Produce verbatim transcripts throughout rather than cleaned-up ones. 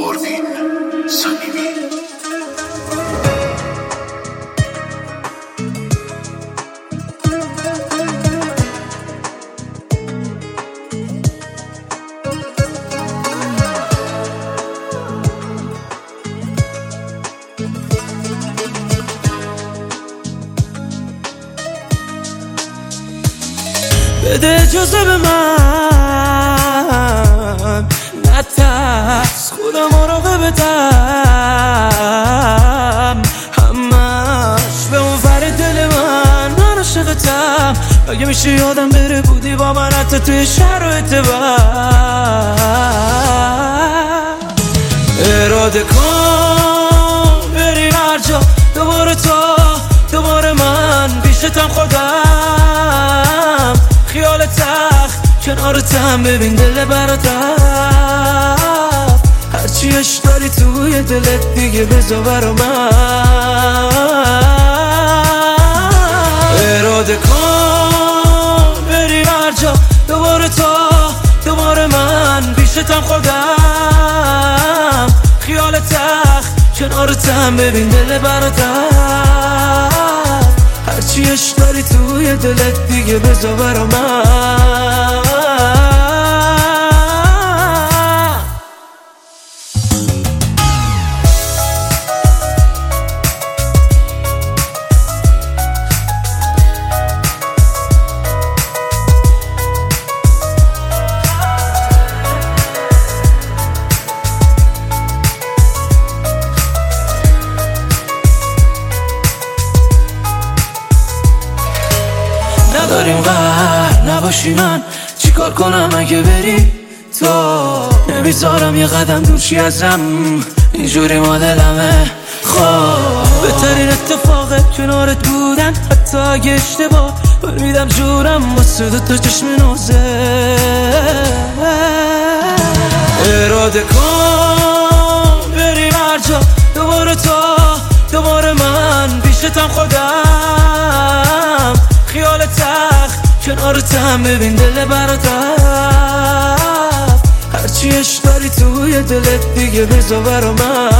پروین صمیمی. بده اجازه به من نترس، خودم مراقبتم، همش به اون ور دل من من عاشقتم. اگه میشه یادم بره بودی با من حتی توی شرایط بد. اراده کن بری هر جا، دوباره تو دوباره من پیشتم، خودم خیال تخت کنارتم، ببین دل براتم، هرچی عشق داری توی دلت دیگه بذار برا من. اراده کن بری هر جا، دوباره تو دوباره من پیشتم، خودم خیال تخت کنارتم، ببین دل براتم، هرچی عشق داری توی دلت دیگه بذار برا من. نداریم قهر نباشی، من چیکار کنم اگه بری تو؟ نمیذارم یه قدم دورشی ازم، اینجوری ما دلمه. خب بهترین اتفاقه کنارت بودن، حتی اگه اشتباه برمیدم جورم واسه دو تا چشم نوزه. اراده کن بریم هر جا، دوباره تو دوباره من پیشتم، خودم خیال تخت کنارتم، ببین دل براتم، هرچی عشق داری توی دلت دیگه بذار برا من.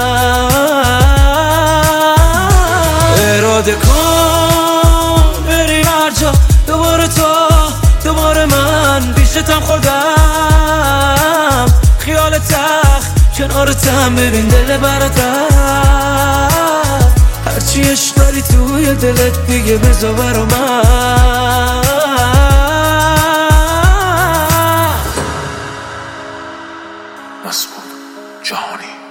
اراده کن بریم هر جا، دوباره تو دوباره من پیشتم، خودم خیال تخت کنارتم، ببین دل براتم، هرچی عشق داری توی دلت دیگه بذار برا من. مسعود جهانی.